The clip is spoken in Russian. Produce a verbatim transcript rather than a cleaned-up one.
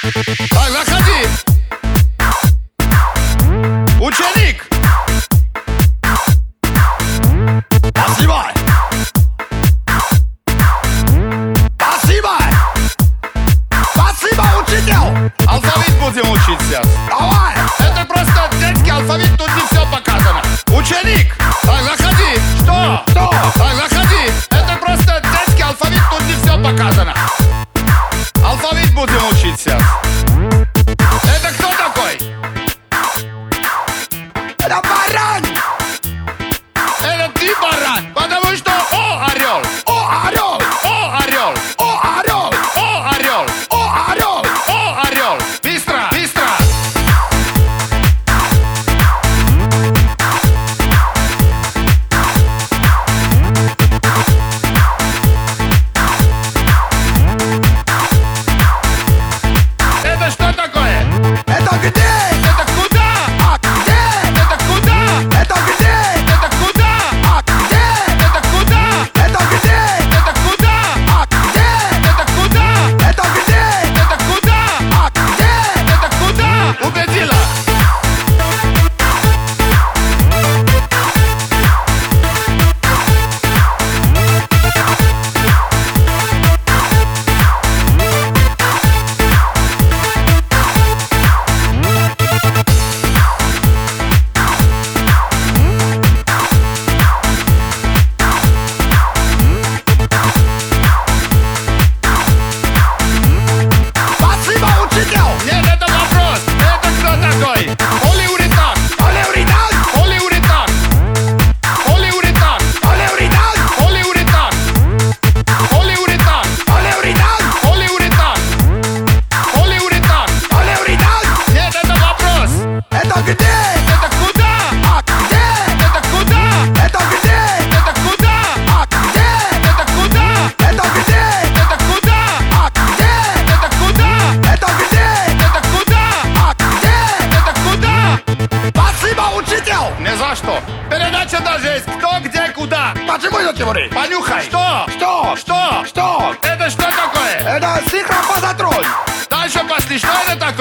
Так, заходи. Ученик. Спасибо. Спасибо. Спасибо, учитель. Алфавит будем учить сейчас. Давай. Это просто детский алфавит, тут не все показано. Ученик. Так, заходи. Что? Что? Так, заходи. Это просто детский алфавит, тут не все показано. Алфавит будем учить сейчас. Это кто такой? Это баран! Это ты баран! Потому что О орел! О орел! О орел! О орел! О орел! О орел! О орел! Быстро! Быстро! Это что такое? Это где? Это куда? А где? Это куда? Это где? Это куда? А где? Это куда? Это где? Это куда? А где? Это куда? Это где? Это куда? А где? Это куда? Убедила! Спасибо, учитель! Нет, это вопрос! Это кто такой? Полиуретан! Полиуретан! Полиуретан! Полиуретан! Полиуретан! Полиуретан! Полиуретан! Полиуретан! Полиуретан! Полиуретан! Полиуретан! Нет, это вопрос! Это где? Это куда? А где? Это куда? Это где? Это куда? А где? Это куда? Это где? Это куда? А где? Это куда? Это где? Это куда? А где? Это куда? Спасибо, учитель! Не за что. Передача даже есть. Кто, где, куда. Почему идете говорить? Понюхай. Что? Что? Что? Что? Это что такое? Это синхропозатрон! Дальше пошли. Что это такое?